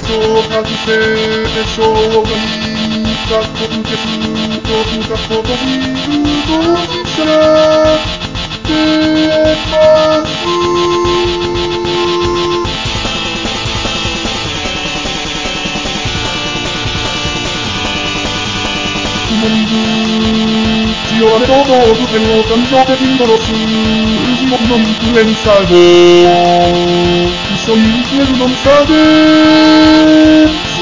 を外せでしょうがいいかっこつけずとかことにどうしたら出ます雲に血を雨と動物園を感情的に殺す地獄のインフルエンサーも一緒に生きれるのにさです